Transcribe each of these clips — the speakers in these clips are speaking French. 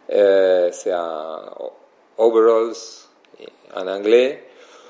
C'est un overalls en anglais.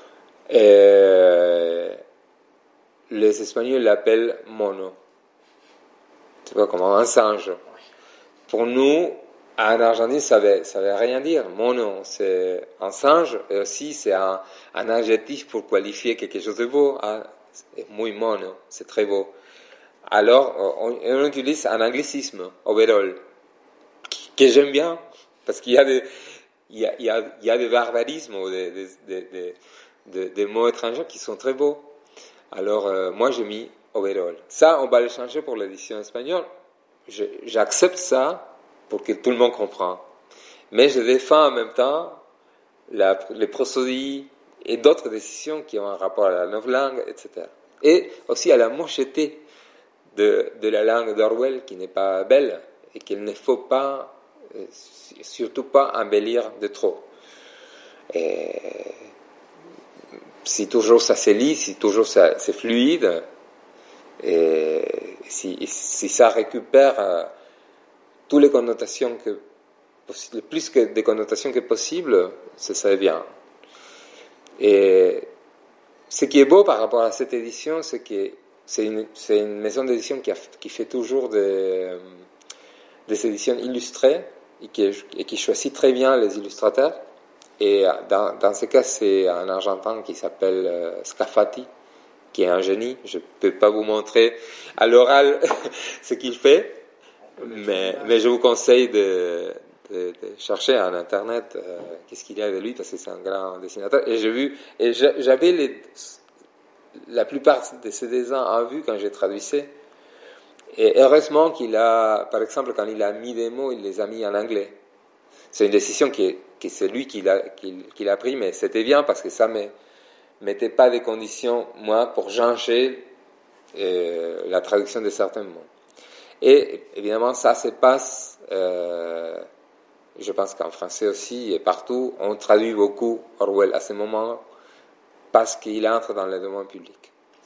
Les Espagnols l'appellent mono. Tu vois, comme un singe. Pour nous, en Argentine, ça veut rien dire. Mono, c'est un singe, et aussi c'est un adjectif pour qualifier quelque chose de beau. Hein. C'est muy mono, c'est très beau. Alors, on utilise un anglicisme, overall, que j'aime bien, parce qu'il y a des barbarismes ou des mots étrangers qui sont très beaux. Alors, moi, j'ai mis overall. Ça, on va le changer pour l'édition espagnole. J'accepte ça pour que tout le monde comprenne. Mais je défends en même temps les prosodies et d'autres décisions qui ont un rapport à la nouvelle langue, etc. Et aussi à la mocheté de la langue d'Orwell qui n'est pas belle et qu'il ne faut pas, surtout pas embellir de trop. Et si toujours ça se lit, si toujours ça, c'est fluide, et si ça récupère toutes les connotations le plus que des connotations que possible, ce serait bien. Et ce qui est beau par rapport à cette édition, c'est que c'est une maison d'édition qui fait toujours des éditions illustrées et qui choisit très bien les illustrateurs. Et dans ce cas, c'est un Argentin qui s'appelle Scafati, qui est un génie. Je ne peux pas vous montrer à l'oral ce qu'il fait, mais je vous conseille de chercher en internet qu'est-ce qu'il y a de lui, parce que c'est un grand dessinateur. Et j'avais la plupart de ses dessins en vue quand j'ai traduisais. Et heureusement par exemple, quand il a mis des mots, il les a mis en anglais. C'est une décision que c'est lui qui l'a pris, mais c'était bien parce que ça me mettait pas des conditions, moi, pour changer la traduction de certains mots. Et évidemment, ça se passe, je pense qu'en français aussi, et partout, on traduit beaucoup Orwell à ce moment parce qu'il entre dans le domaine public.